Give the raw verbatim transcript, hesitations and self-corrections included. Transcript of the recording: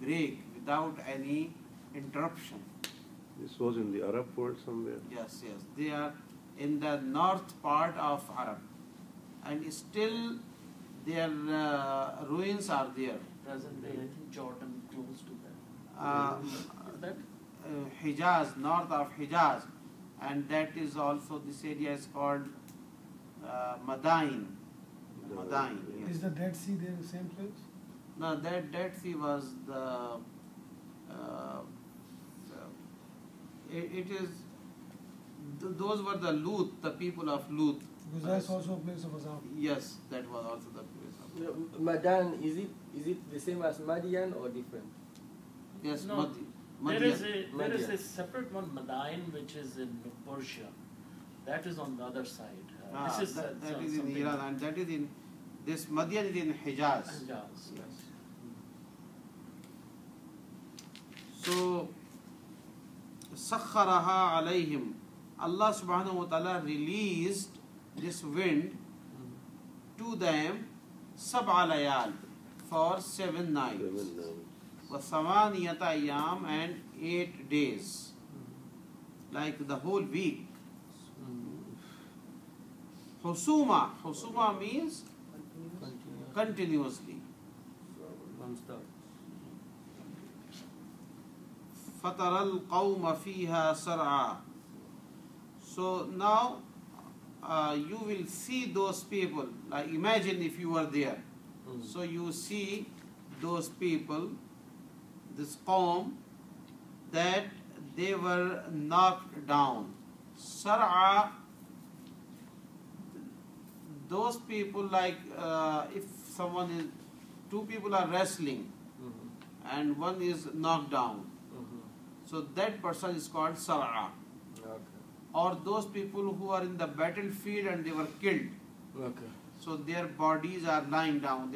break without any interruption. This was in the Arab world somewhere. Yes, yes. They are in the north part of Arab, and still their uh, ruins are there. Present day, I think Jordan close to that. Uh, Is that? uh, Hijaz, north of Hijaz, and that is also, this area is called uh, Madain. Madain. Yes. Is the Dead Sea there, the same place? No, that Dead Sea was the. Uh, it, it is. Th those were the Lut, the people of Lut. Because that's also a place of Azab. Yes, that was also the place of. No, Madan, is it is it the same as Madian or different? Yes, No, Madi, There Madian. is a there is Madian. a separate one, Madain, which is in Persia. That is on the other side. Uh, Ah, this is that, uh, that some- is in something- Iran, and that is in this Madian is in Hijaz. Hijaz, yes. So, Sakharaha alayhim. Allah subhanahu wa ta'ala released this wind to them sab'a layal for seven nights. Seven nights. Wa samaniyata ayyam, and eight days. Like the whole week. Husuma. Husuma means Continuous. continuously. Non-stop. فَتَرَى الْقَوْمَ فِيهَا سَرْعًا. So now uh, you will see those people. Like imagine if you were there. Mm. So you see those people, this qawm, that they were knocked down. Sar'a, those people, like uh, if someone is, two people are wrestling Mhm. and one is knocked down. Mhm. So that person is called Sar'a. Okay. Or those people who are in the battlefield and they were killed. Okay. So their bodies are lying down. They